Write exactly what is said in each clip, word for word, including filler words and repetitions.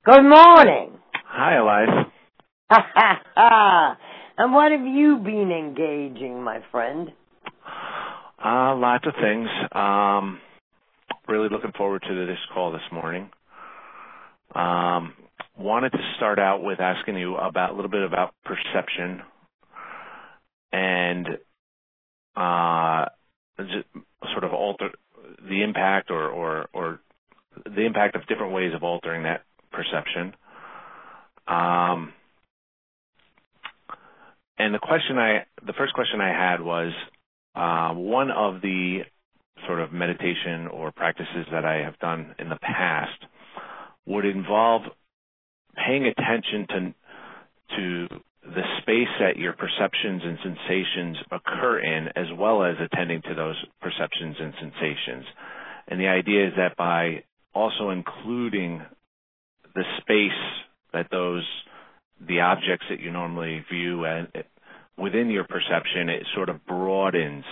Good morning. Hi, Elias. Ha ha ha. And what have you been engaging, my friend? Uh, lots of things. Um, really looking forward to this call this morning. Um, wanted to start out with asking you about a little bit about perception and uh, sort of alter the impact or, or, or the impact of different ways of altering that perception. Um, and the question I, the first question I had was, uh, one of the sort of meditation or practices that I have done in the past would involve paying attention to, to the space that your perceptions and sensations occur in, as well as attending to those perceptions and sensations. And the idea is that by also including the space that those, the objects that you normally view and within your perception, it sort of broadens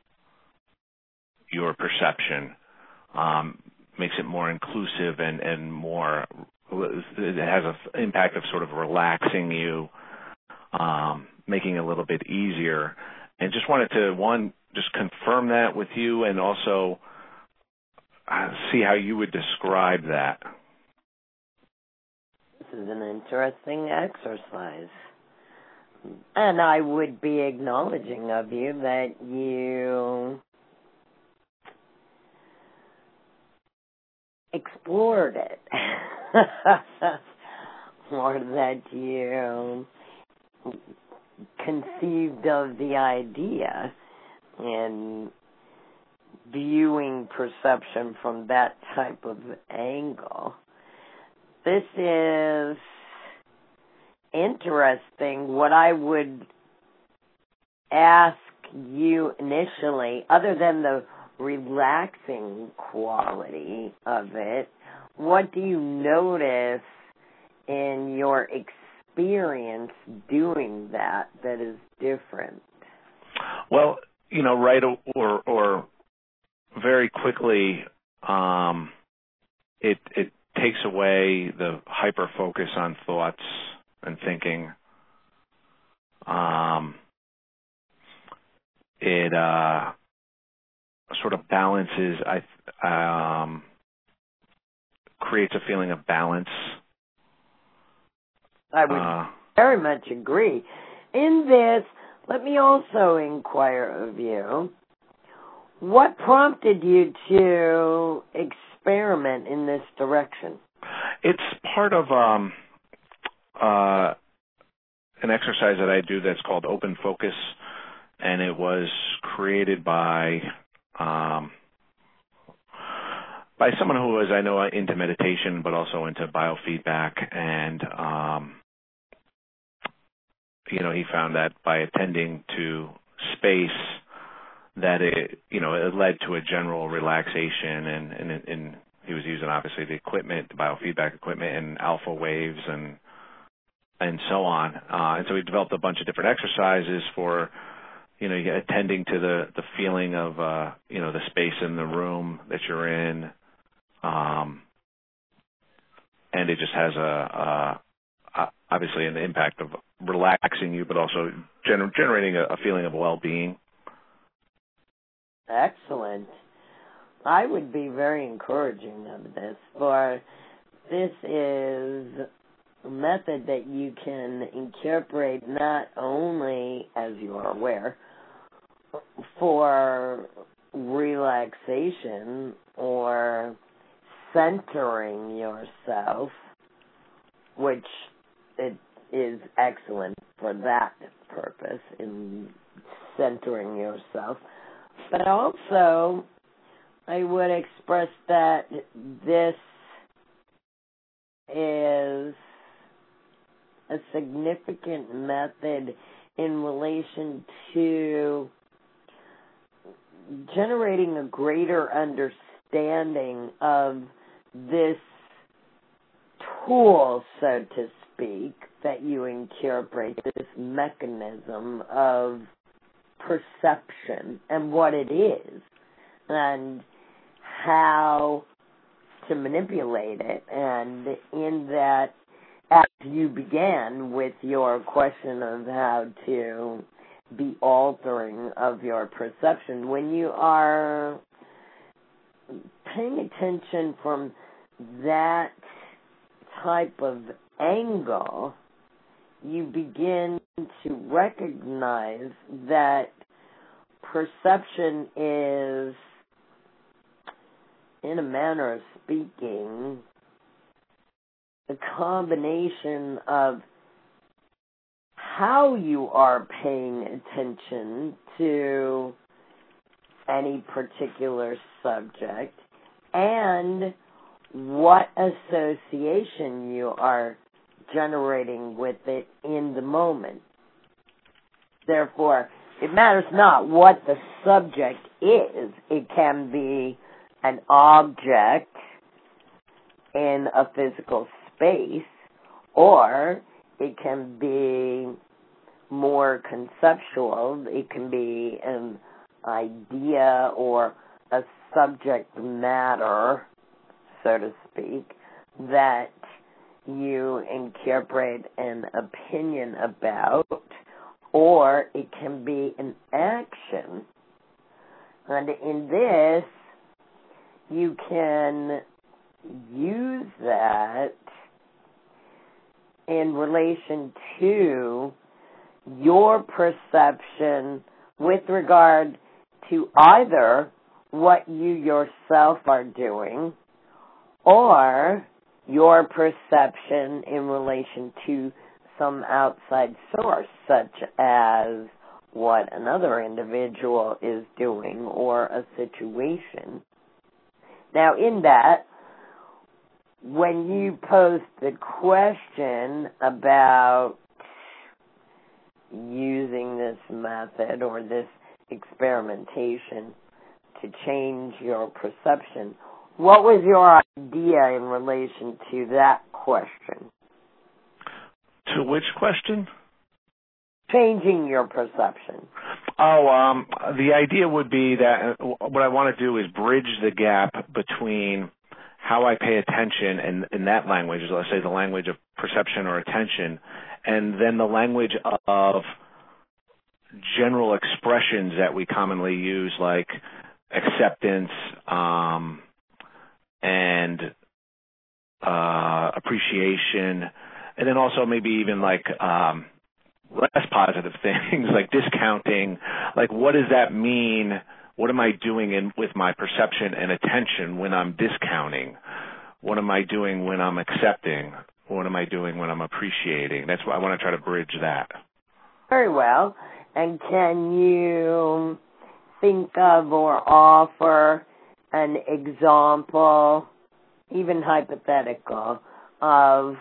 your perception, um, makes it more inclusive and, and more, it has an impact of sort of relaxing you, um, making it a little bit easier. And just wanted to, one, just confirm that with you and also uh, see how you would describe that. This is an interesting exercise. And I would be acknowledging of you that you explored it. Or that you conceived of the idea and viewing perception from that type of angle. This is interesting. What I would ask you initially, other than the relaxing quality of it, what do you notice in your experience doing that that is different? Well, you know, right or or very quickly, um, it it takes away the hyper focus on thoughts and thinking. Um, it uh, sort of balances. I um, creates a feeling of balance. I would uh, very much agree. In this, let me also inquire of you, what prompted you to experiment in this direction? It's part of um, uh, an exercise that I do that's called Open Focus, and it was created by um, by someone who was, I know, into meditation, but also into biofeedback, and um, you know, he found that by attending to space, that it, you know, it led to a general relaxation, and, and, and he was using obviously the equipment, the biofeedback equipment, and alpha waves, and and so on. Uh, and so he developed a bunch of different exercises for, you know, attending to the the feeling of, uh, you know, the space in the room that you're in, um, and it just has a, a obviously an impact of relaxing you, but also gener- generating a, a feeling of well-being. Excellent. I would be very encouraging of this, for this is a method that you can incorporate not only, as you are aware, for relaxation or centering yourself, which it is excellent for that purpose, in centering yourself. But also, I would express that this is a significant method in relation to generating a greater understanding of this tool, so to speak, that you incorporate, this mechanism of perception and what it is, and how to manipulate it, and in that, as you began with your question of how to be altering of your perception, when you are paying attention from that type of angle, you begin to recognize that perception is, in a manner of speaking, a combination of how you are paying attention to any particular subject and what association you are generating with it in the moment. Therefore, it matters not what the subject is. It can be an object in a physical space, or it can be more conceptual. It can be an idea or a subject matter, so to speak, that you incorporate an opinion about, or it can be an action. And in this, you can use that in relation to your perception with regard to either what you yourself are doing or your perception in relation to some outside source, such as what another individual is doing or a situation. Now, in that, when you pose the question about using this method or this experimentation to change your perception, what was your idea in relation to that question? To which question? Changing your perception. Oh, um, the idea would be that what I want to do is bridge the gap between how I pay attention in, in that language, let's say the language of perception or attention, and then the language of general expressions that we commonly use, like acceptance um, and uh, appreciation, and then also maybe even like um, less positive things like discounting. Like, what does that mean? What am I doing in, with my perception and attention when I'm discounting? What am I doing when I'm accepting? What am I doing when I'm appreciating? That's what I want to try to bridge that. Very well. And can you think of or offer an example, even hypothetical, of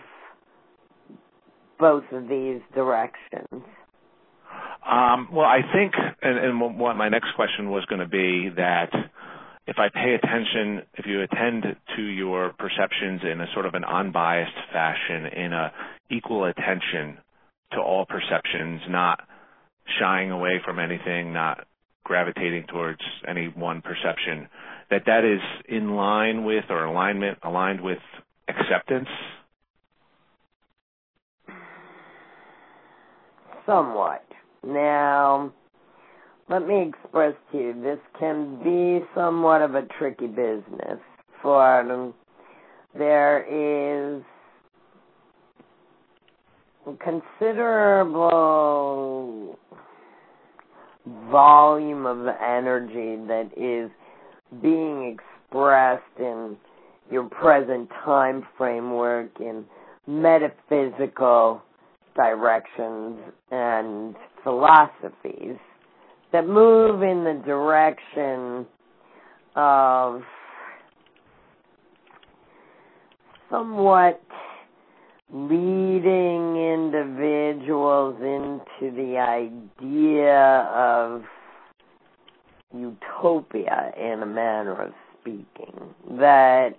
both of these directions? Um, well, I think, and, and what my next question was going to be, that if I pay attention, if you attend to your perceptions in a sort of an unbiased fashion, in a equal attention to all perceptions, not shying away from anything, not gravitating towards any one perception, that that is in line with or alignment aligned with acceptance? Somewhat. Now, let me express to you, this can be somewhat of a tricky business, for um, there is considerable volume of energy that is being expressed in your present time framework in metaphysical directions and philosophies that move in the direction of somewhat leading individuals into the idea of utopia, in a manner of speaking. That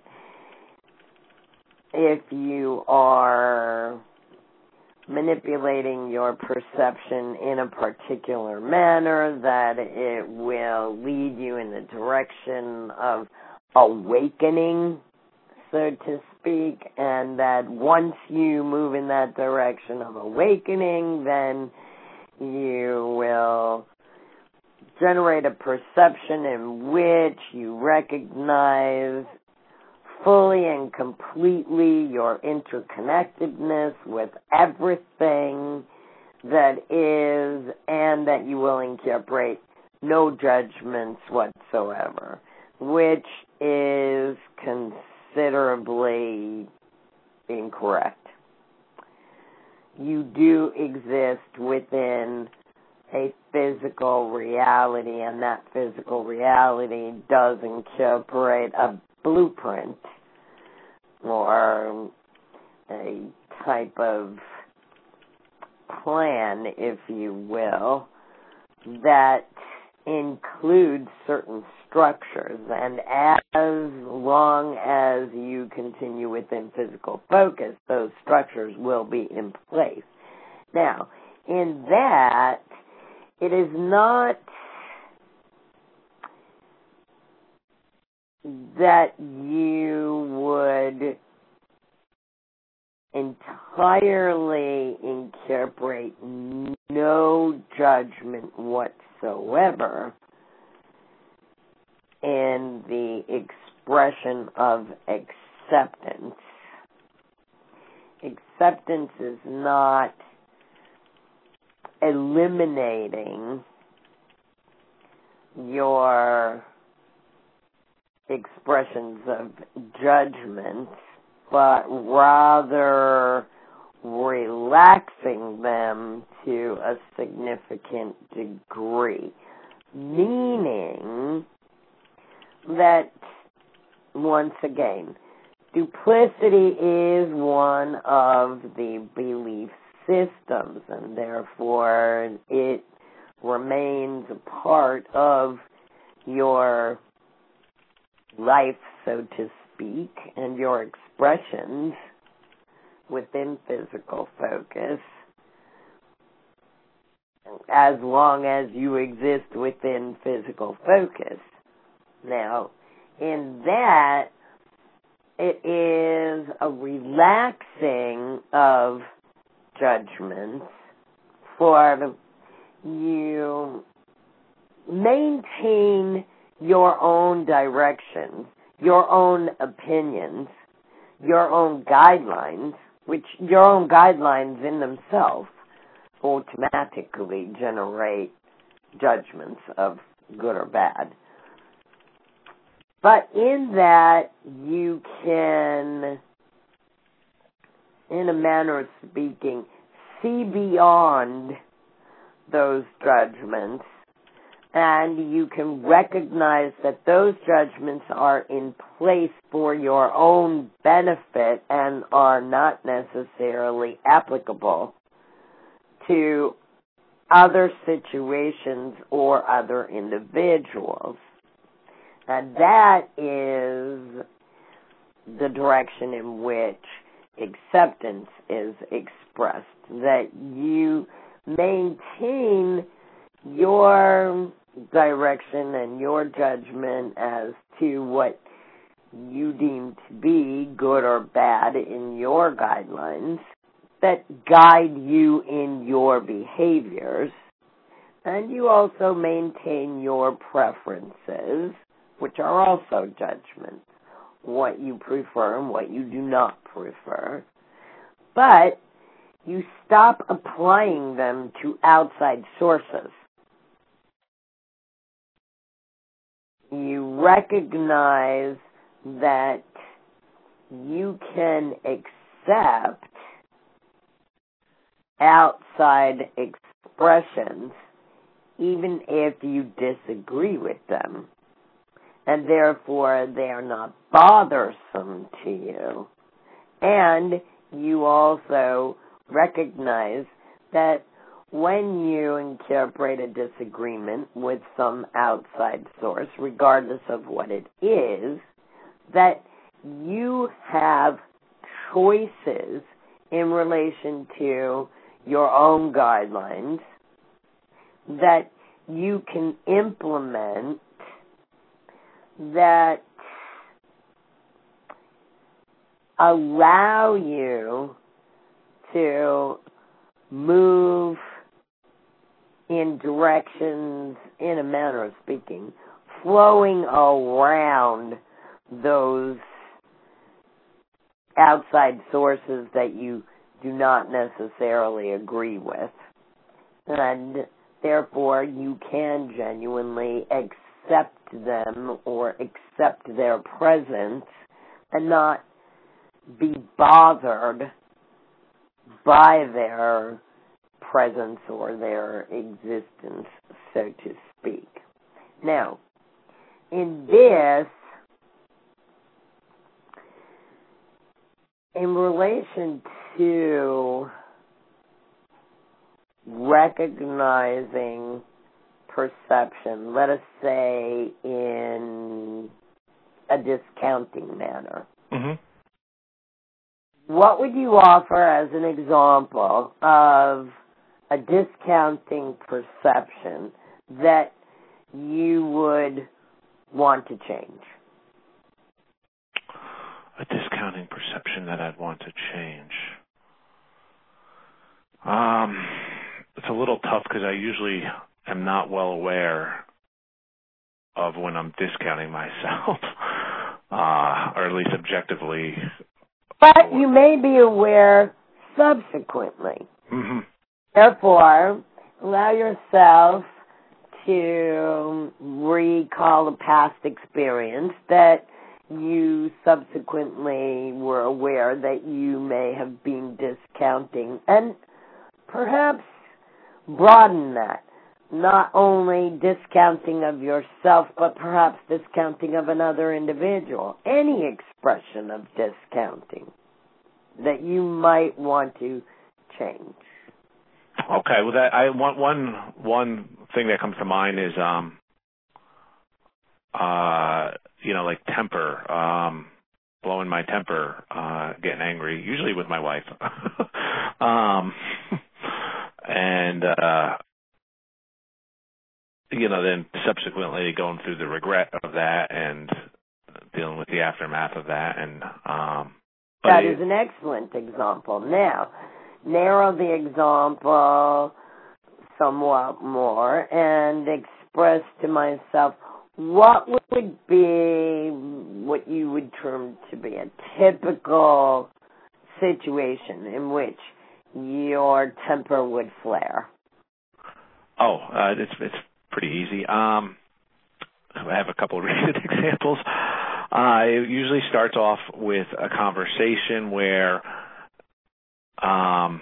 if you are manipulating your perception in a particular manner, that it will lead you in the direction of awakening so to speak, and that once you move in that direction of awakening, then you will generate a perception in which you recognize fully and completely your interconnectedness with everything that is, and that you will incorporate no judgments whatsoever, which is considerably incorrect. You do exist within a physical reality, and that physical reality does incorporate a blueprint or a type of plan, if you will, that includes certain structures, and as long as you continue within physical focus, those structures will be in place. Now, in that, it is not that you would entirely incorporate no judgment whatsoever in the expression of acceptance. Acceptance is not eliminating your expressions of judgment, but rather relaxing them to a significant degree. Meaning that, once again, duplicity is one of the belief systems, and therefore it remains a part of your life, so to speak, and your expressions within physical focus, as long as you exist within physical focus. Now, in that, it is a relaxing of judgments for you maintain your own directions, your own opinions, your own guidelines, which your own guidelines in themselves automatically generate judgments of good or bad. But in that, you can, in a manner of speaking, see beyond those judgments, and you can recognize that those judgments are in place for your own benefit and are not necessarily applicable to other situations or other individuals. And that is the direction in which acceptance is expressed, that you maintain your direction and your judgment as to what you deem to be good or bad in your guidelines that guide you in your behaviors, and you also maintain your preferences, which are also judgments, what you prefer and what you do not prefer, but you stop applying them to outside sources. You recognize that you can accept outside expressions even if you disagree with them, and therefore they are not bothersome to you. And you also recognize that when you incorporate a disagreement with some outside source, regardless of what it is, that you have choices in relation to your own guidelines that you can implement that allow you to move in directions, in a manner of speaking, flowing around those outside sources that you do not necessarily agree with. And therefore, you can genuinely accept them or accept their presence and not be bothered by their presence or their existence, so to speak. Now, in this, in relation to recognizing perception, let us say in a discounting manner, mm-hmm. what would you offer as an example of a discounting perception that you would want to change? A discounting perception that I'd want to change. Um, it's a little tough because I usually am not well aware of when I'm discounting myself, uh, or at least objectively. But you may be aware subsequently. Mm-hmm. Therefore, allow yourself to recall a past experience that you subsequently were aware that you may have been discounting, and perhaps broaden that. Not only discounting of yourself, but perhaps discounting of another individual. Any expression of discounting that you might want to change. Okay, well, that I one one one thing that comes to mind is um uh you know like temper, um blowing my temper, uh getting angry, usually with my wife, um and uh you know then subsequently going through the regret of that and dealing with the aftermath of that, and um but that it, is an excellent example. Now, narrow the example somewhat more and express to myself what would be what you would term to be a typical situation in which your temper would flare. Oh, uh, it's it's pretty easy. Um, I have a couple of recent examples. Uh, it usually starts off with a conversation where um,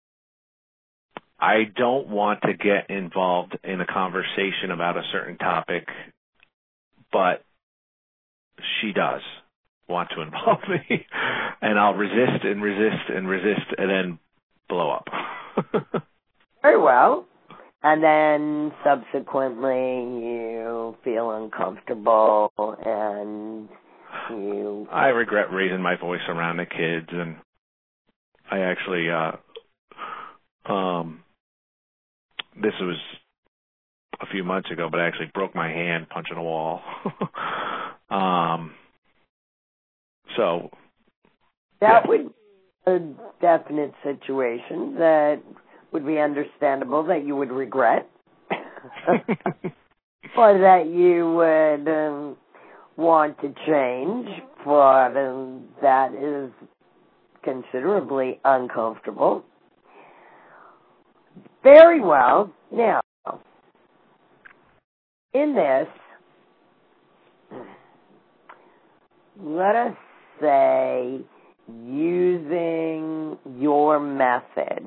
I don't want to get involved in a conversation about a certain topic, but she does want to involve me, and I'll resist and resist and resist and then blow up. Very well. And then subsequently you feel uncomfortable and you... I regret raising my voice around the kids, and I actually, uh, um, this was a few months ago, but I actually broke my hand punching a wall. um, so... That yeah. would be a definite situation that would be understandable that you would regret. Or that you would um, want to change, but um, that is considerably uncomfortable. Very well. Now, in this, let us say using your method.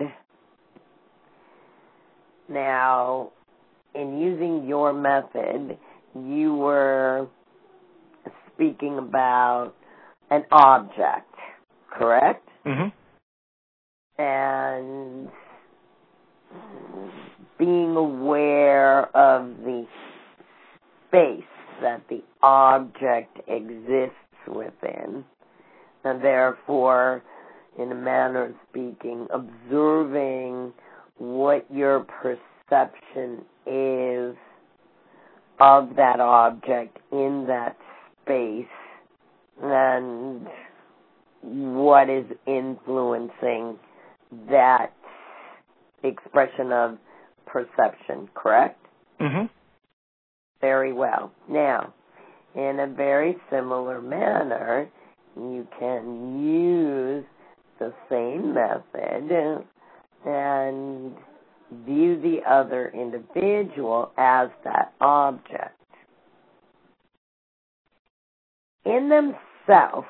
Now, in using your method, you were speaking about an object, correct? Mm-hmm. And being aware of the space that the object exists within, and therefore, in a manner of speaking, observing what your perception is of that object in that space, and what is influencing that expression of perception, correct? Mm-hmm. Very well. Now, in a very similar manner, you can use the same method and view the other individual as that object. In themselves,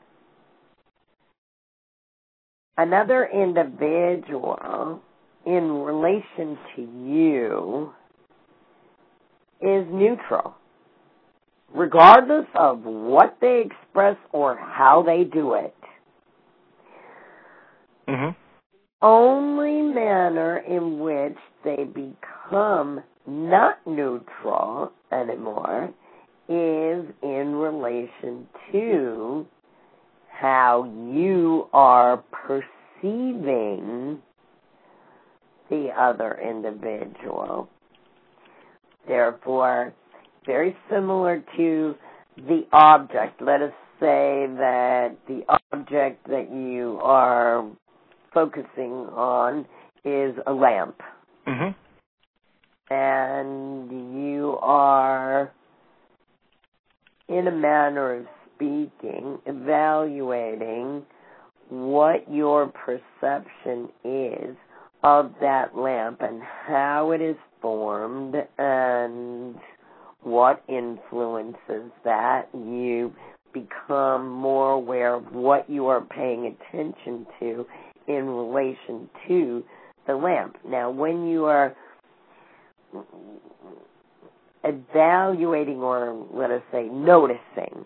another individual in relation to you is neutral, regardless of what they express or how they do it. Mm-hmm. Only manner in which they become not neutral anymore is in relation to how you are perceiving the other individual. Therefore, very similar to the object. Let us say that the object that you are focusing on is a lamp. Mm-hmm. And you are, in a manner of speaking, evaluating what your perception is of that lamp and how it is formed and what influences that. You become more aware of what you are paying attention to in relation to the lamp. Now, when you are evaluating or, let us say, noticing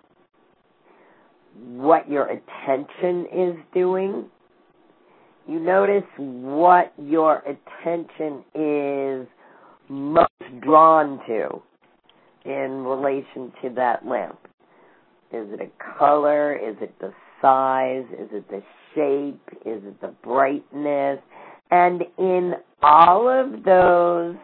what your attention is doing, you notice what your attention is most drawn to in relation to that lamp. Is it a color? Is it the size? Is it the shape? Is it the brightness? And in all of those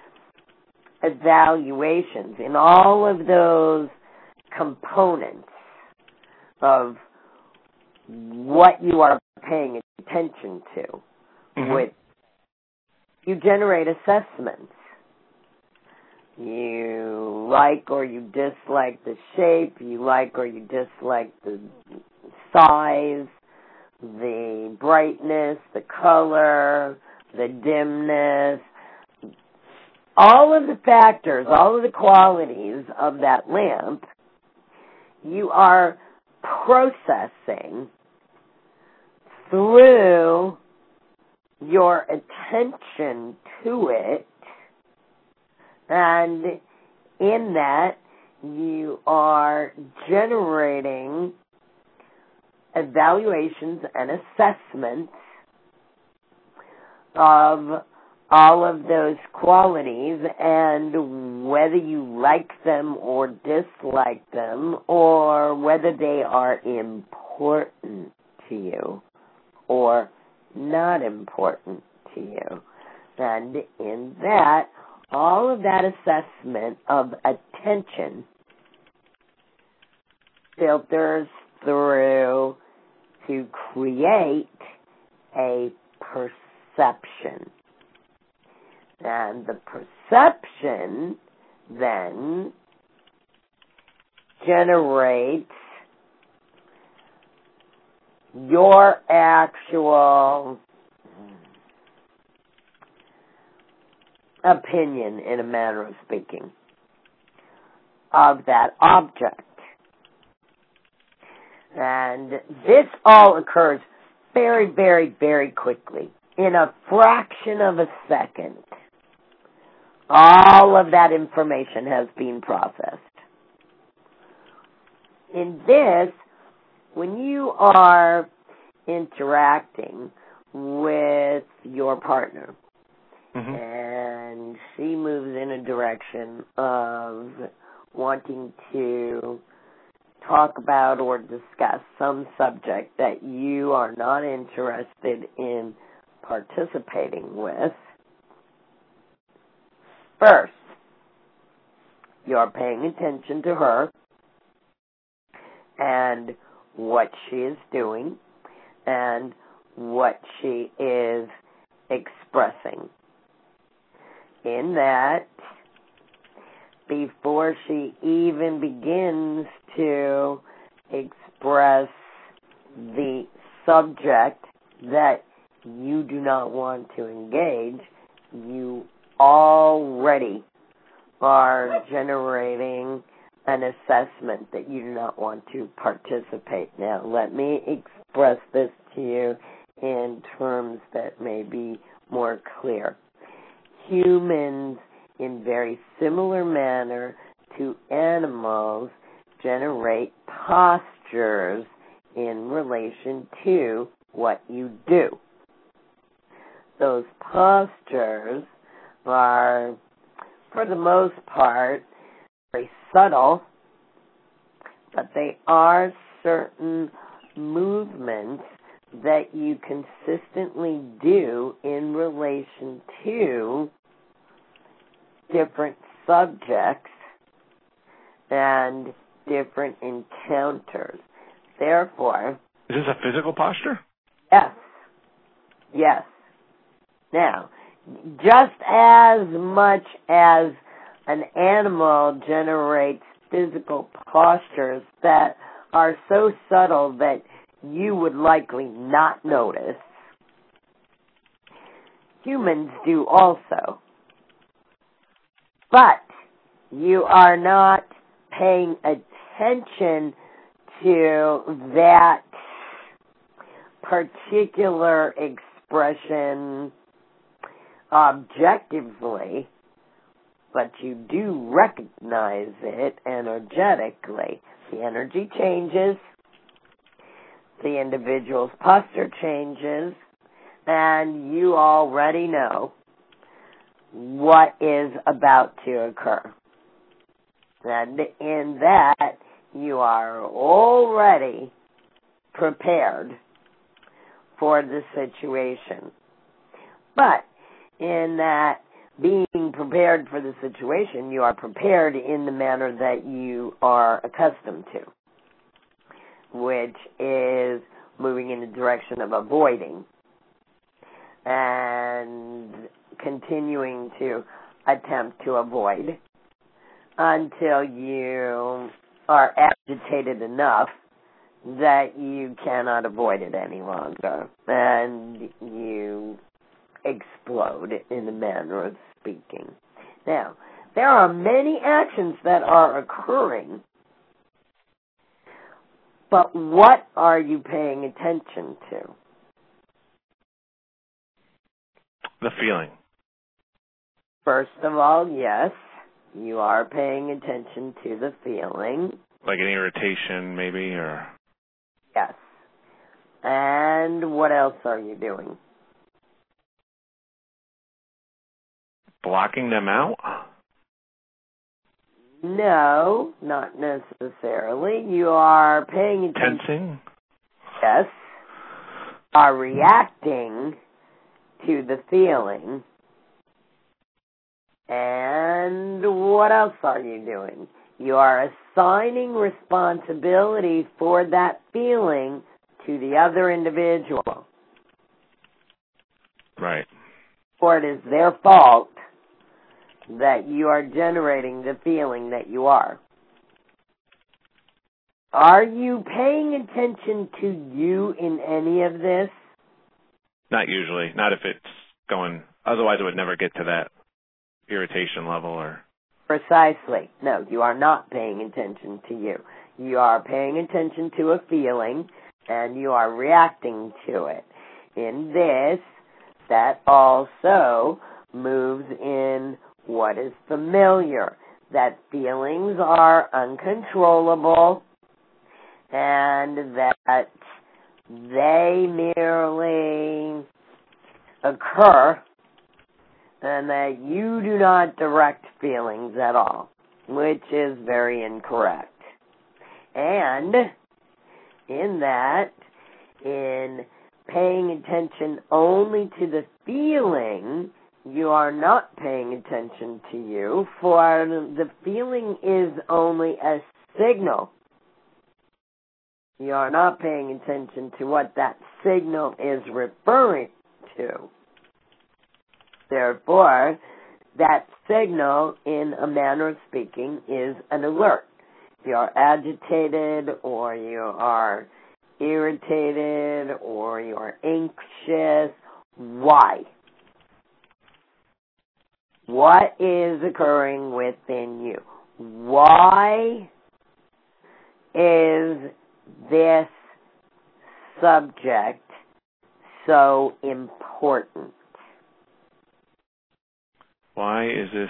evaluations, in all of those components of what you are paying attention to, mm-hmm. with you generate assessments. You like or you dislike the shape, you like or you dislike the size, the brightness, the color, the dimness, all of the factors, all of the qualities of that lamp, you are processing through your attention to it, and in that you are generating evaluations and assessments of all of those qualities and whether you like them or dislike them or whether they are important to you or not important to you. And in that, all of that assessment of attention filters through to create a perception. And the perception then generates your actual opinion, in a manner of speaking, of that object. And this all occurs very, very, very quickly. In a fraction of a second, all of that information has been processed. In this, when you are interacting with your partner, mm-hmm. and she moves in a direction of wanting to talk about or discuss some subject that you are not interested in participating with, first, you're paying attention to her and what she is doing, and what she is expressing. In that, before she even begins to express the subject that you do not want to engage, you already are generating an assessment that you do not want to participate. Now, let me express this to you in terms that may be more clear. Humans, in very similar manner to animals, generate postures in relation to what you do. Those postures are, for the most part, very subtle, but they are certain movements that you consistently do in relation to different subjects and different encounters. Therefore, is this a physical posture? Yes. Yes. Now, just as much as an animal generates physical postures that are so subtle that you would likely not notice, humans do also. But you are not paying attention to that particular expression objectively, but you do recognize it energetically. The energy changes, the individual's posture changes, and you already know what is about to occur. And in that, you are already prepared for the situation. But in that being prepared for the situation, you are prepared in the manner that you are accustomed to, which is moving in the direction of avoiding and continuing to attempt to avoid until you are agitated enough that you cannot avoid it any longer and you explode in the manner of speaking. Now, there are many actions that are occurring, but what are you paying attention to? The feeling. First of all, yes, you are paying attention to the feeling. Like an irritation, maybe, or... Yes. And what else are you doing? Blocking them out? No, not necessarily. You are paying attention. Tensing? Yes. Are reacting to the feeling. And what else are you doing? You are assigning responsibility for that feeling to the other individual. Right. For it is their fault that you are generating the feeling that you are. Are you paying attention to you in any of this? Not usually. Not if it's going... Otherwise, it would never get to that irritation level or... Precisely. No, you are not paying attention to you. You are paying attention to a feeling, and you are reacting to it. In this, that also moves in what is familiar, that feelings are uncontrollable, and that they merely occur, and that you do not direct feelings at all, which is very incorrect. And in that, in paying attention only to the feeling, you are not paying attention to you, for the feeling is only a signal You're not paying attention to what that signal is referring to. Therefore, that signal, in a manner of speaking, is an alert. If you're agitated, or you are irritated, or you're anxious, why? What is occurring within you? Why is this subject so important? Why is this?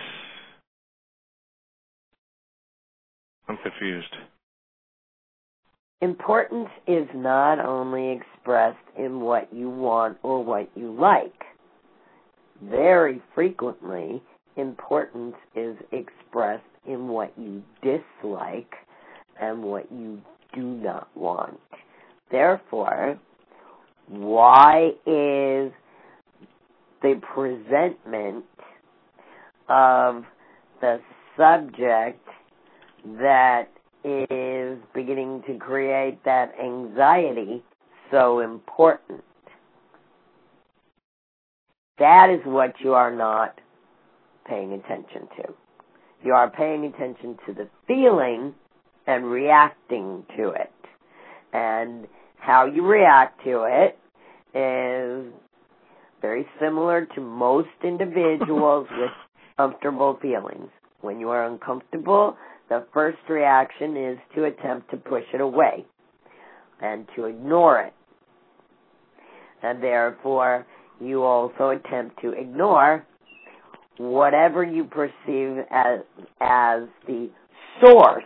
I'm confused. Importance is not only expressed in what you want or what you like. Very frequently, importance is expressed in what you dislike and what you do not want. Therefore, why is the presentment of the subject that is beginning to create that anxiety so important? That is what you are not paying attention to. You are paying attention to the feeling and reacting to it. And how you react to it is very similar to most individuals with comfortable feelings. When you are uncomfortable, the first reaction is to attempt to push it away and to ignore it. And therefore, you also attempt to ignore whatever you perceive as, as the source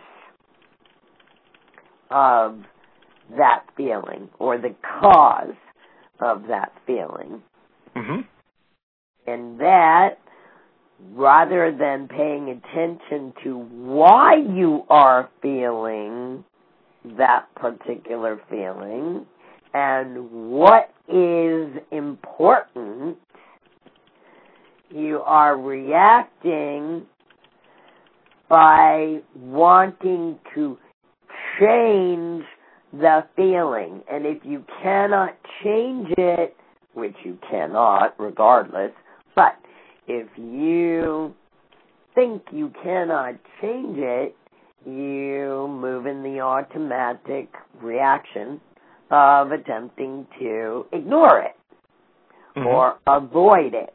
of that feeling or the cause of that feeling. Mm-hmm. And that, rather than paying attention to why you are feeling that particular feeling and what is important, you are reacting by wanting to change the feeling. And if you cannot change it, which you cannot regardless, but if you think you cannot change it, you move in the automatic reaction of attempting to ignore it mm-hmm. or avoid it.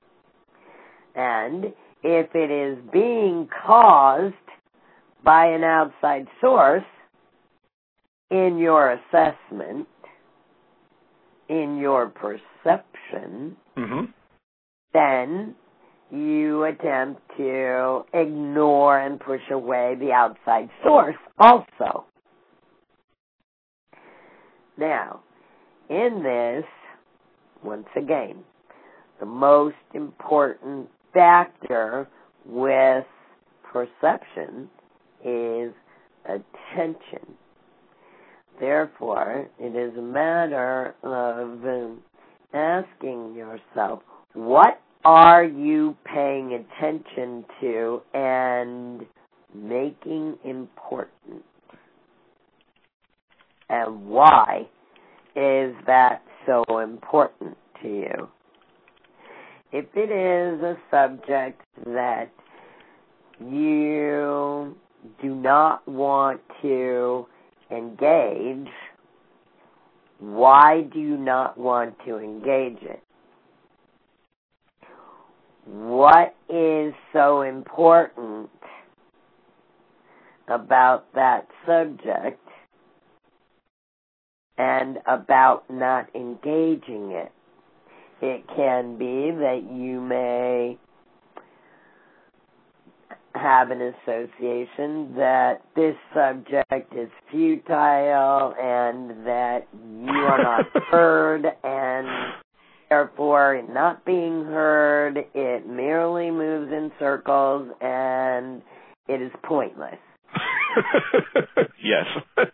And if it is being caused by an outside source in your assessment, in your perception, mm-hmm. then you attempt to ignore and push away the outside source also. Now, in this, once again, the most important factor with perception is attention. Therefore, it is a matter of um, asking yourself, what are you paying attention to and making important? And why is that so important to you? If it is a subject that you do not want to engage, why do you not want to engage it? What is so important about that subject and about not engaging it? It can be that you may have an association that this subject is futile and that you are not heard, and therefore, in not being heard, it merely moves in circles and it is pointless. Yes.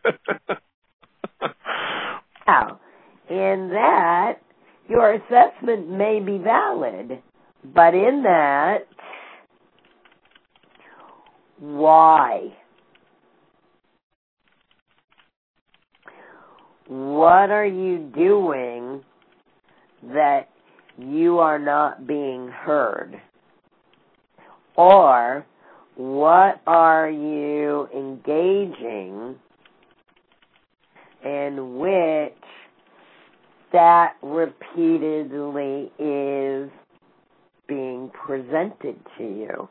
Now, in that, your assessment may be valid, but in that, why? what are you doing that you are not being heard? Or what are you engaging in which that repeatedly is being presented to you?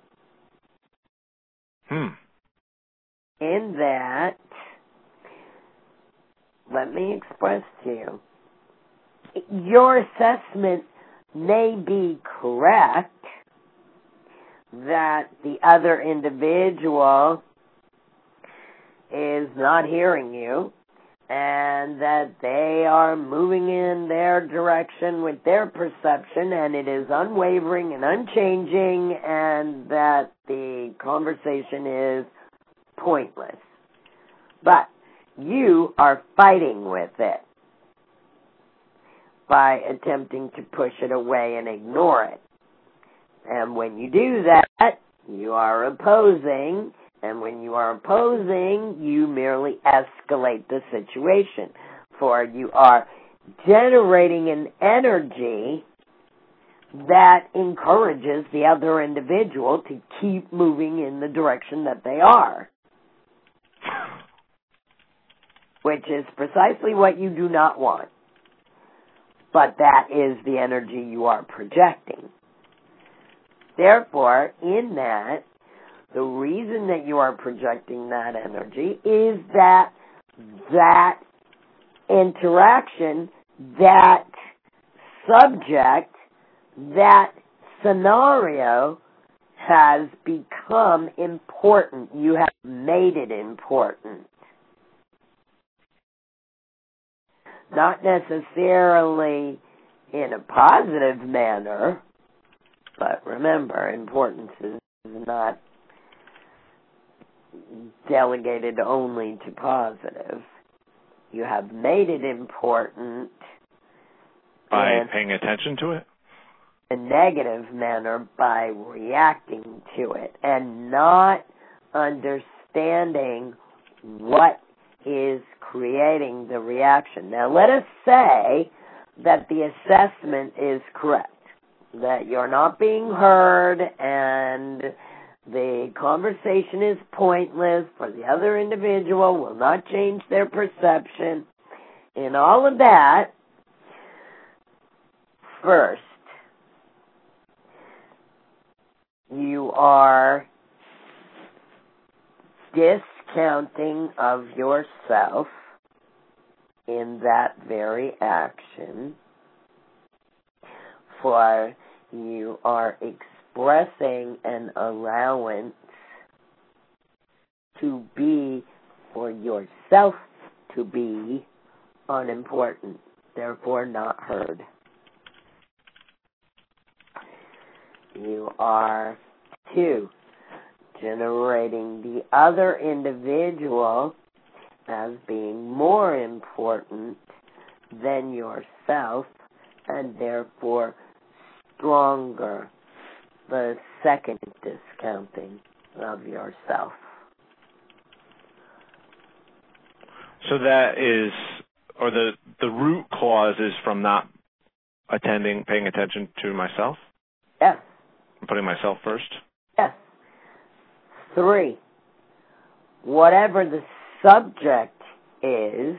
Hmm. In that, let me express to you, your assessment may be correct that the other individual is not hearing you and that they are moving in their direction with their perception and it is unwavering and unchanging and that the conversation is pointless. But you are fighting with it by attempting to push it away and ignore it. And when you do that, you are opposing, and when you are opposing, you merely escalate the situation, for you are generating an energy that encourages the other individual to keep moving in the direction that they are, which is precisely what you do not want. But that is the energy you are projecting. Therefore, in that, the reason that you are projecting that energy is that that interaction, that subject, that scenario has become important. You have made it important. Not necessarily in a positive manner, but remember, importance is not delegated only to positive. You have made it important by paying attention to it? In a negative manner by reacting to it and not understanding what is creating the reaction. Now, let us say that the assessment is correct, that you're not being heard and the conversation is pointless, for the other individual will not change their perception. In all of that, first, you are discounting of yourself in that very action, for you are expressing an allowance to be, for yourself to be, unimportant, therefore not heard. You are, two, generating the other individual as being more important than yourself and therefore stronger, the second discounting of yourself. So that is, or the, the root cause is from not attending, paying attention to myself? Yes. Putting myself first? Yes. Three, whatever the subject is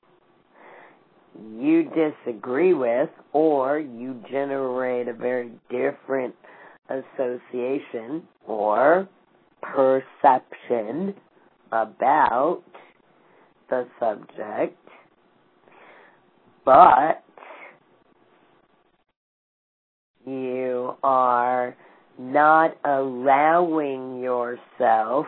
you disagree with, or you generate a very different association or perception about the subject, but you are not allowing yourself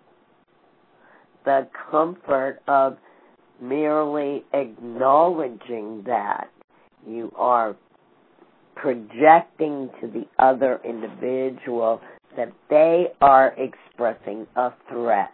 the comfort of merely acknowledging that. You are projecting to the other individual that they are expressing a threat.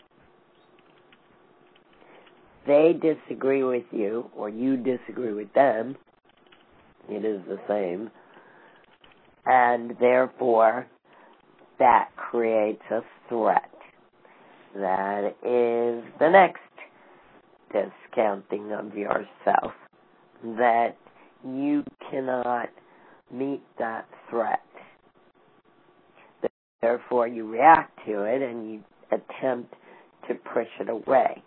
They disagree with you, or you disagree with them. It is the same. And therefore, that creates a threat. That is the next discounting of yourself, that you cannot meet that threat. Therefore, you react to it and you attempt to push it away.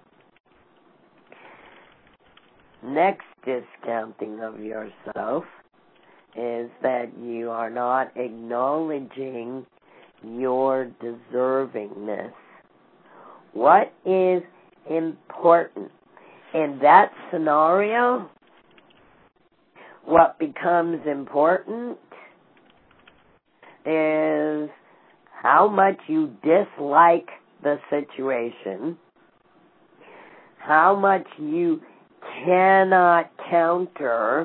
Next discounting of yourself is that you are not acknowledging your deservingness. What is important? In that scenario, what becomes important is how much you dislike the situation, how much you cannot counter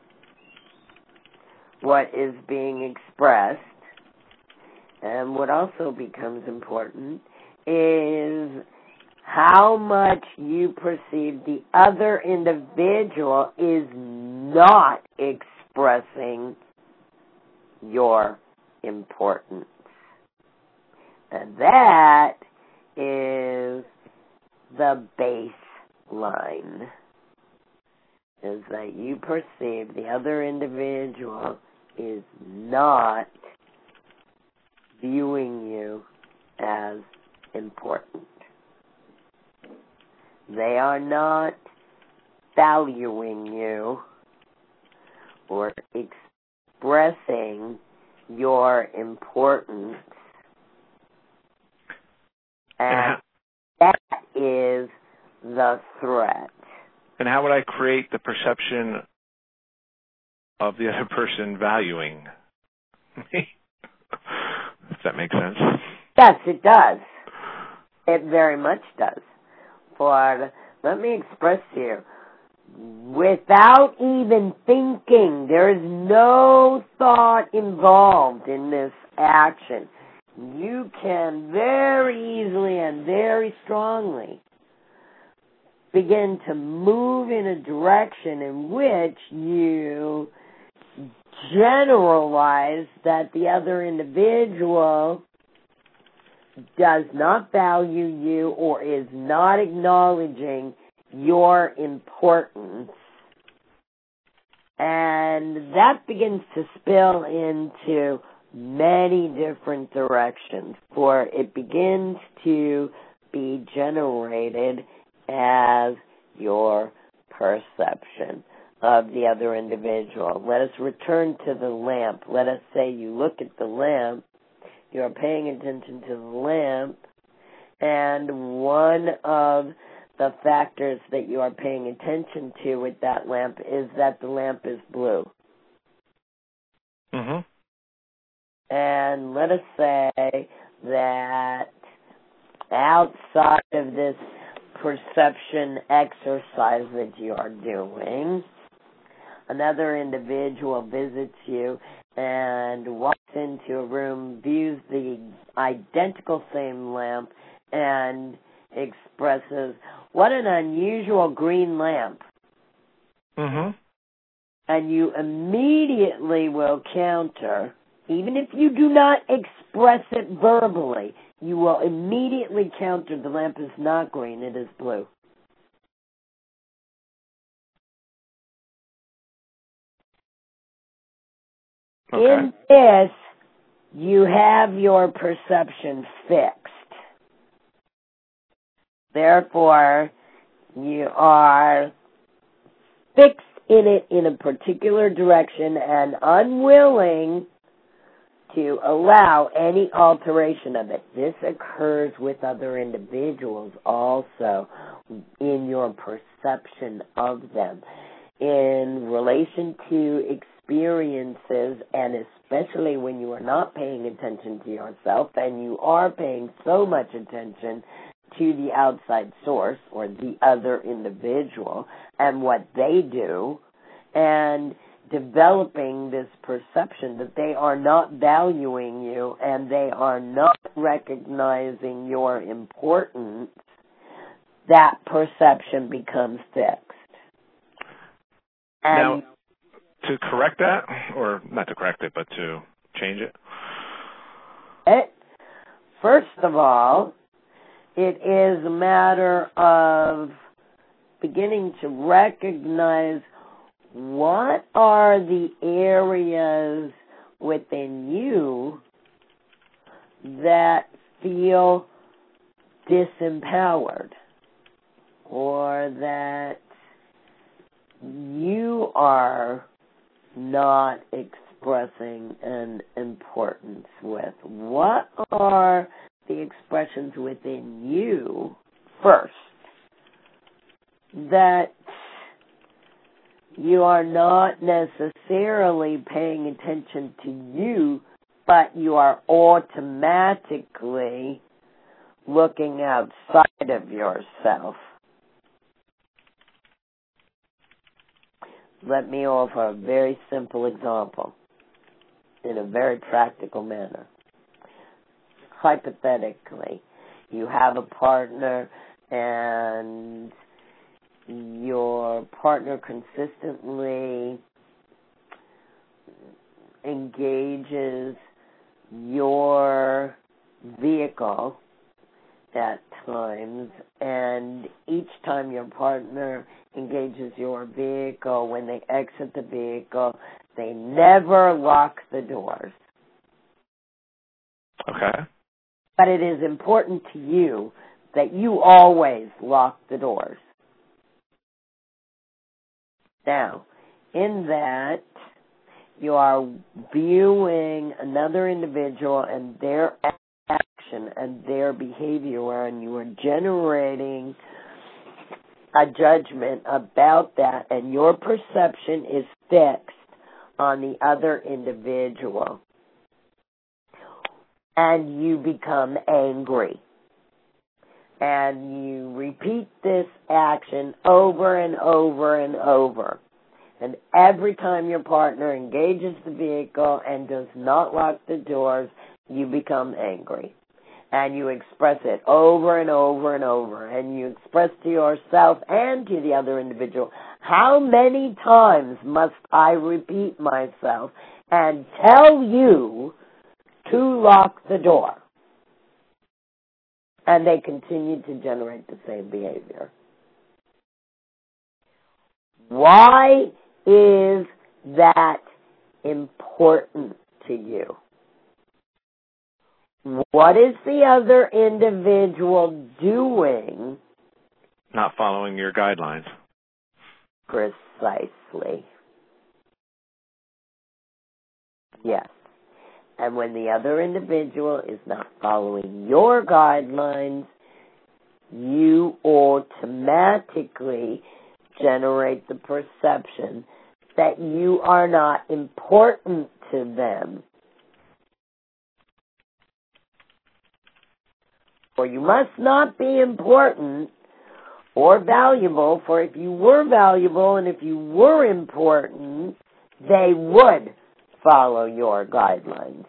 what is being expressed, and what also becomes important is how much you perceive the other individual is not expressing your importance. And that is the baseline, is that you perceive the other individual is not viewing you as important. They are not valuing you or expressing your importance. And that is the threat. And how would I create the perception of the other person valuing me? If that makes sense. Yes, it does. It very much does. For, let me express to you, without even thinking, there is no thought involved in this action. You can very easily and very strongly begin to move in a direction in which you generalize that the other individual does not value you or is not acknowledging your importance. And that begins to spill into many different directions, for it begins to be generated as your perception of the other individual. Let us return to the lamp. Let us say you look at the lamp, you are paying attention to the lamp, and one of the factors that you are paying attention to with that lamp is that the lamp is blue. Mm-hmm. And let us say that outside of this perception exercise that you are doing, another individual visits you and walks into a room, views the identical same lamp, and expresses, "What an unusual green lamp." Mm-hmm. And you immediately will counter, even if you do not express it verbally, you will immediately counter, the lamp is not green, it is blue. Okay. In this, you have your perception fixed. Therefore, you are fixed in it in a particular direction and unwilling to allow any alteration of it. This occurs with other individuals also in your perception of them. In relation to experiences, and especially when you are not paying attention to yourself and you are paying so much attention to the outside source or the other individual and what they do, and developing this perception that they are not valuing you and they are not recognizing your importance, that perception becomes fixed. And now, to correct that, or not to correct it, but to change it? it first of all, it is a matter of beginning to recognize what are the areas within you that feel disempowered, or that you are not expressing an importance with. What are the expressions within you first that you are not necessarily paying attention to you, but you are automatically looking outside of yourself? Let me offer a very simple example in a very practical manner. Hypothetically, you have a partner and your partner consistently engages your vehicle at times, and each time your partner engages your vehicle, when they exit the vehicle, they never lock the doors. Okay. But it is important to you that you always lock the doors. Now, in that, you are viewing another individual and their action and their behavior, and you are generating a judgment about that, and your perception is fixed on the other individual. And you become angry. And you repeat this action over and over and over. And every time your partner engages the vehicle and does not lock the doors, you become angry. And you express it over and over and over. And you express to yourself and to the other individual, how many times must I repeat myself and tell you to lock the door? And they continue to generate the same behavior. Why is that important to you? What is the other individual doing? Not following your guidelines. Precisely. Yes. And when the other individual is not following your guidelines, you automatically generate the perception that you are not important to them. For you must not be important or valuable, for if you were valuable and if you were important, they would follow your guidelines,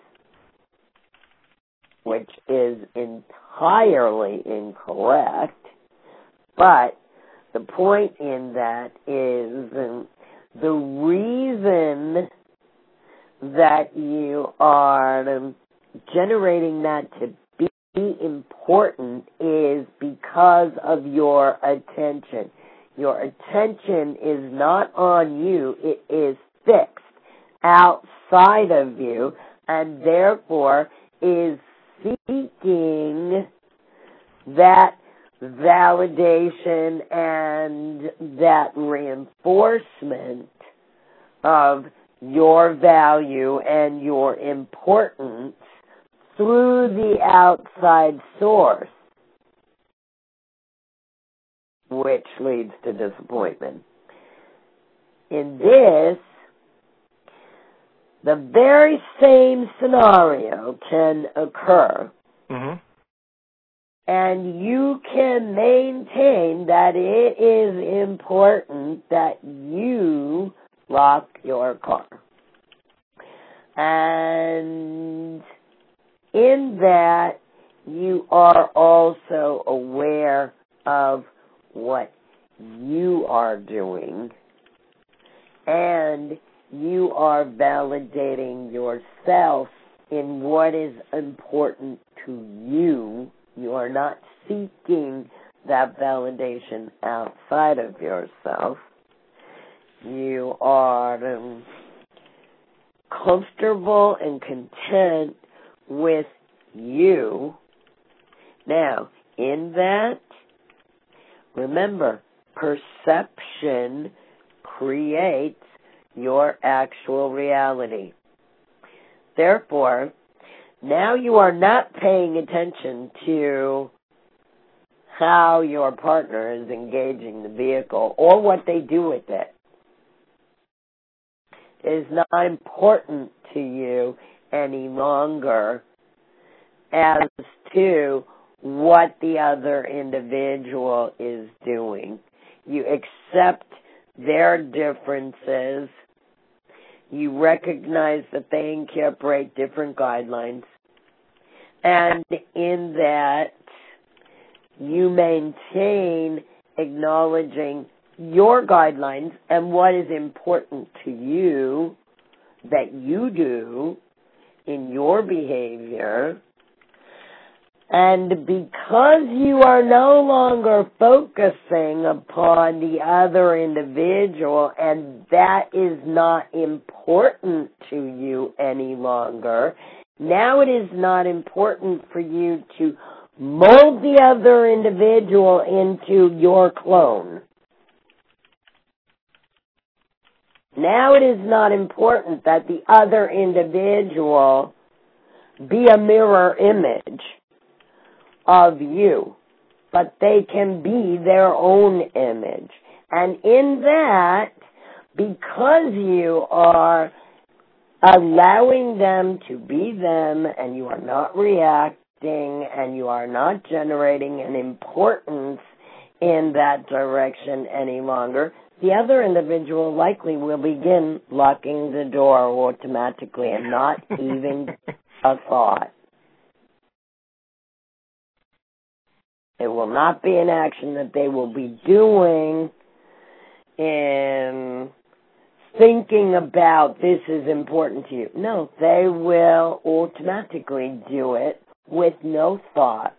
which is entirely incorrect. But the point in that is um, the reason that you are um, generating that to be important is because of your attention. Your attention is not on you, it is fixed outside of you, and therefore is seeking that validation and that reinforcement of your value and your importance through the outside source, which leads to disappointment. In this, the very same scenario can occur, mm-hmm. and you can maintain that it is important that you lock your car. And in that, you are also aware of what you are doing, and you are validating yourself in what is important to you. You are not seeking that validation outside of yourself. You are um, comfortable and content with you. Now, in that, remember, perception creates your actual reality. Therefore, now you are not paying attention to how your partner is engaging the vehicle or what they do with it. It is not important to you any longer as to what the other individual is doing. You accept their differences. You recognize that they incorporate different guidelines. And in that, you maintain acknowledging your guidelines and what is important to you that you do in your behavior. And because you are no longer focusing upon the other individual and that is not important to you any longer, now it is not important for you to mold the other individual into your clone. Now it is not important that the other individual be a mirror image of you, but they can be their own image. And in that, because you are allowing them to be them and you are not reacting and you are not generating an importance in that direction any longer, the other individual likely will begin locking the door automatically and not even a thought. It will not be an action that they will be doing in thinking about this is important to you. No, they will automatically do it with no thought.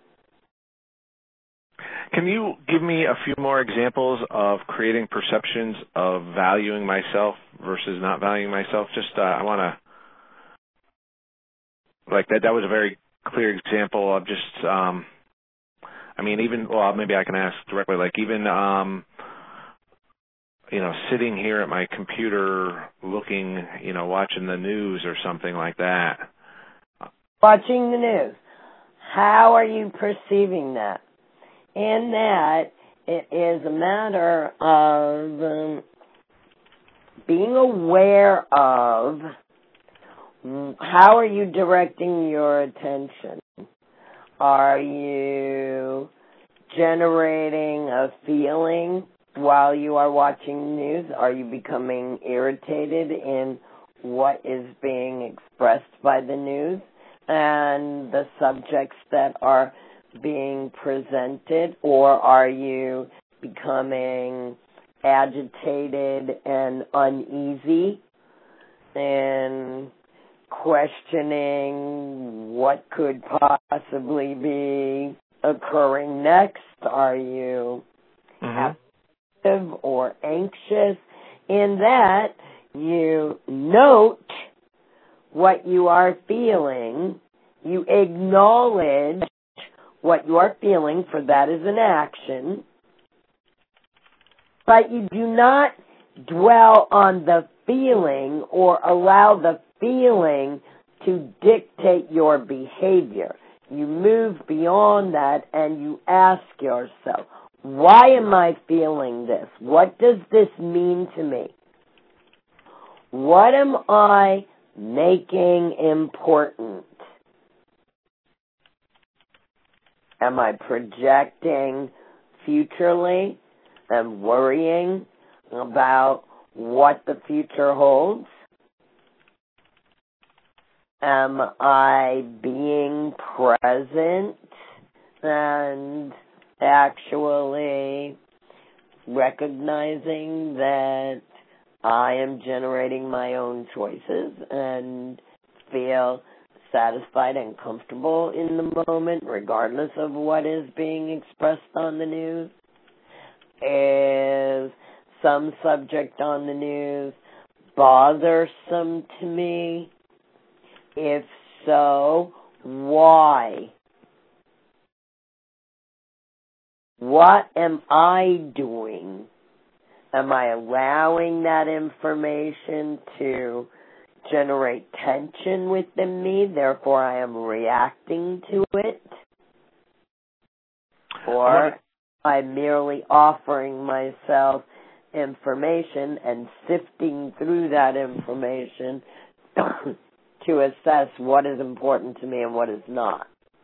Can you give me a few more examples of creating perceptions of valuing myself versus not valuing myself? Just, uh, I want to, like that, that was a very clear example of just, um, I mean, even, well, maybe I can ask directly, like even, um, you know, sitting here at my computer looking, you know, watching the news or something like that. Watching the news. How are you perceiving that? In that, it is a matter of um, being aware of how are you directing your attention. Are you generating a feeling while you are watching the news? Are you becoming irritated in what is being expressed by the news and the subjects that are being presented? Or are you becoming agitated and uneasy and questioning what could possibly be occurring next? Are you mm-hmm. active or anxious? In that, you note what you are feeling, you acknowledge what you are feeling, for that is an action, but you do not dwell on the feeling or allow the feeling to dictate your behavior. You move beyond that and you ask yourself, why am I feeling this? What does this mean to me? What am I making important? Am I projecting futurely and worrying about what the future holds? Am I being present and actually recognizing that I am generating my own choices and feel satisfied and comfortable in the moment, regardless of what is being expressed on the news? Is some subject on the news bothersome to me? If so, why? What am I doing? Am I allowing that information to generate tension within me, therefore I am reacting to it? Or I'm merely offering myself information and sifting through that information to assess what is important to me and what is not.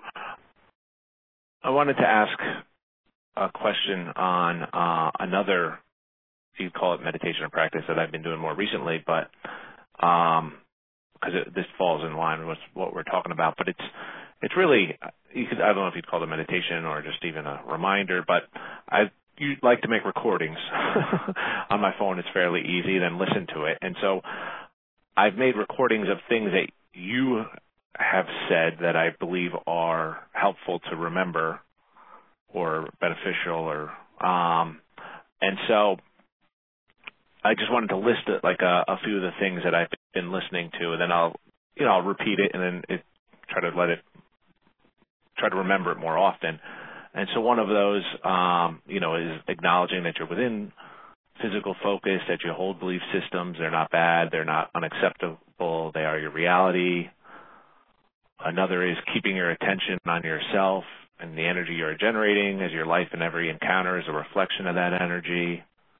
I wanted to ask a question on uh, another, you call it meditation or practice, that I've been doing more recently, but um, because it, this falls in line with what we're talking about, but it's it's really, you could, I don't know if you'd call it meditation or just even a reminder, but I you like to make recordings on my phone. It's fairly easy, then listen to it. And so I've made recordings of things that you have said that I believe are helpful to remember or beneficial, or um, and so I just wanted to list it, like a, a few of the things that I've been listening to, and then I'll, you know, I'll repeat it and then it, try to let it, try to remember it more often. And so one of those, um, you know, is acknowledging that you're within physical focus, that you hold belief systems. They're not bad. They're not unacceptable. They are your reality. Another is keeping your attention on yourself and the energy you're generating, as your life and every encounter is a reflection of that energy.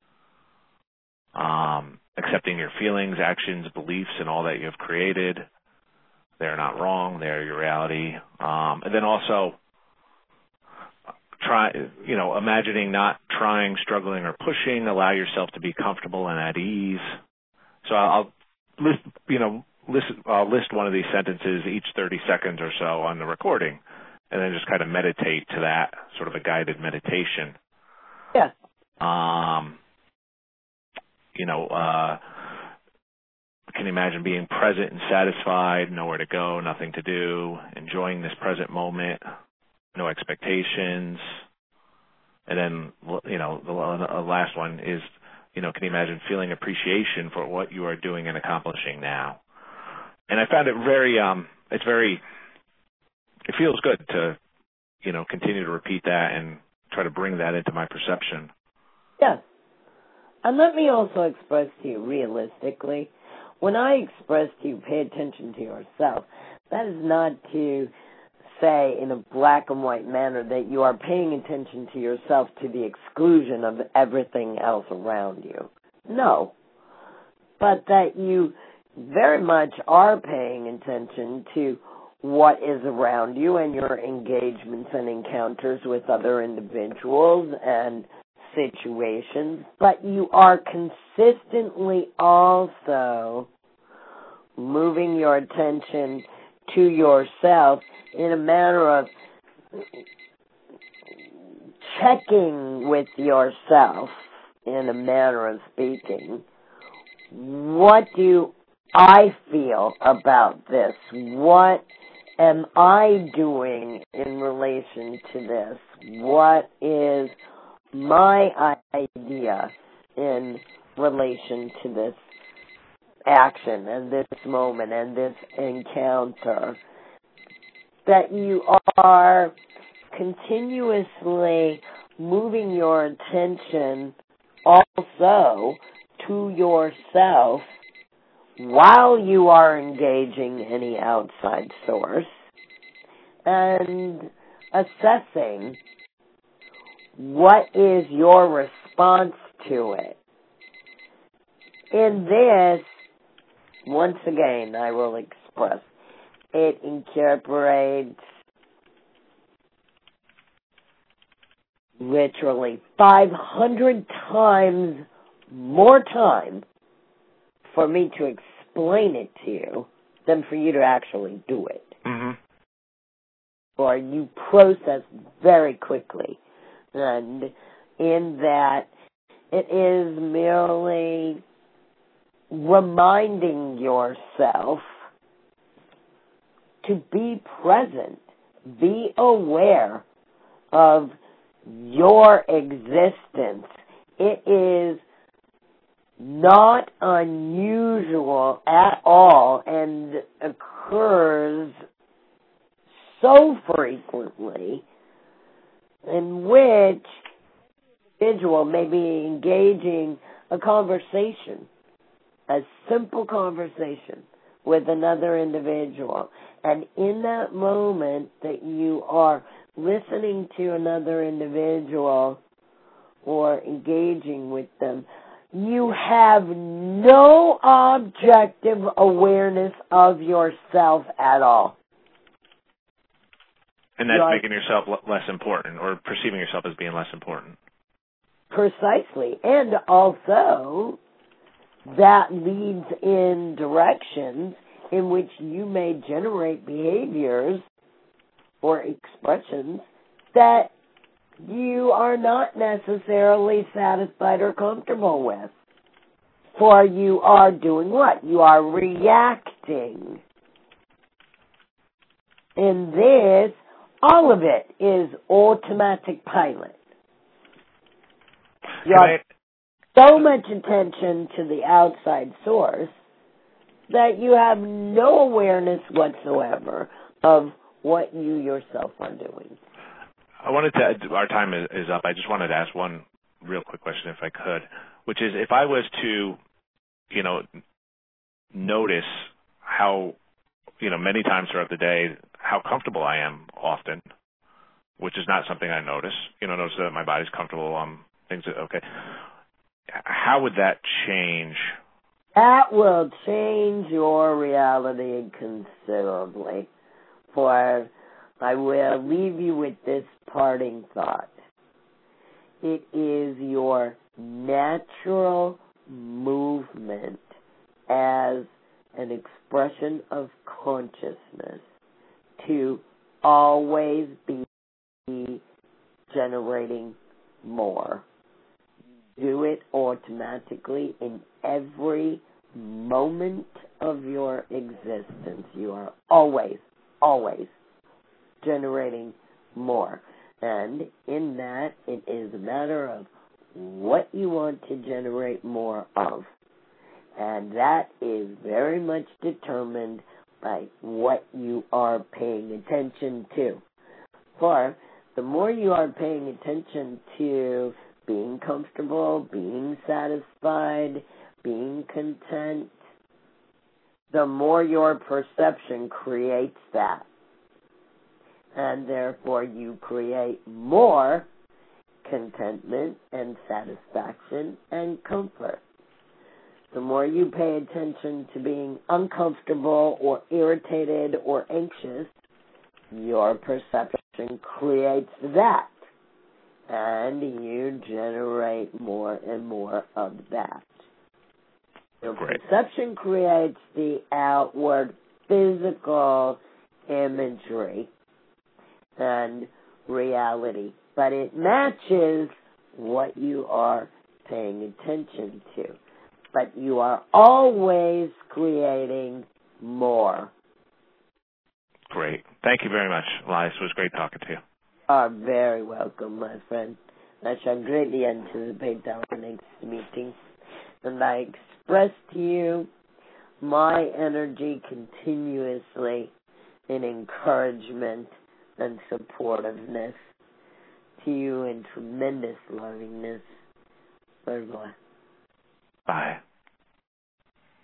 Um, accepting your feelings, actions, beliefs, and all that you have created. They're not wrong. They're your reality. Um, and then also try, you know, imagining not trying, struggling, or pushing. Allow yourself to be comfortable and at ease. So I'll list, you know, list, I'll list one of these sentences each thirty seconds or so on the recording, and then just kind of meditate to that, sort of a guided meditation. Yeah. Um, you know, uh, can you imagine being present and satisfied, nowhere to go, nothing to do, enjoying this present moment, no expectations. And then, you know, the last one is, you know, can you imagine feeling appreciation for what you are doing and accomplishing now? And I found it very, um, it's very, it feels good to, you know, continue to repeat that and try to bring that into my perception. Yes. And let me also express to you realistically, when I express to you pay attention to yourself, that is not to say in a black and white manner that you are paying attention to yourself to the exclusion of everything else around you. No. But that you very much are paying attention to what is around you and your engagements and encounters with other individuals and situations, but you are consistently also moving your attention to yourself in a manner of checking with yourself, in a manner of speaking. What do I feel about this? What am I doing in relation to this? What is my idea in relation to this action and this moment and this encounter? That you are continuously moving your attention also to yourself while you are engaging any outside source and assessing what is your response to it. In this, once again, I will express, it incorporates literally five hundred times more time for me to explain it to you than for you to actually do it. Mm-hmm. Or you process very quickly. And in that, it is merely reminding yourself to be present, be aware of your existence. It is not unusual at all and occurs so frequently in which individual may be engaging a conversation, a simple conversation with another individual. And in that moment that you are listening to another individual or engaging with them, you have no objective awareness of yourself at all. And that's making yourself l- less important, or perceiving yourself as being less important. Precisely. And also, that leads in directions in which you may generate behaviors or expressions that you are not necessarily satisfied or comfortable with. For you are doing what? You are reacting. In this, all of it is automatic pilot. You have so much attention to the outside source that you have no awareness whatsoever of what you yourself are doing. I wanted to, our time is, is up. I just wanted to ask one real quick question if I could, which is if I was to, you know, notice how, you know, many times throughout the day, how comfortable I am often, which is not something I notice, you know, notice that my body's comfortable, um, things that, okay. How would that change? That will change your reality considerably. For I will leave you with this parting thought. It is your natural movement as an expression of consciousness to always be generating more. Do it automatically in every moment of your existence. You are always, always generating more. And in that, it is a matter of what you want to generate more of. And that is very much determined by what you are paying attention to. For the more you are paying attention to being comfortable, being satisfied, being content, the more your perception creates that. And therefore you create more contentment and satisfaction and comfort. The more you pay attention to being uncomfortable or irritated or anxious, your perception creates that. And you generate more and more of that. Your Great. perception creates the outward physical imagery and reality, but it matches what you are paying attention to. But you are always creating more. Great. Thank you very much, Elias. It was great talking to you. You are very welcome, my friend. I shall greatly anticipate our next meeting. And I express to you my energy continuously in encouragement and supportiveness to you in tremendous lovingness. Bye-bye. Bye.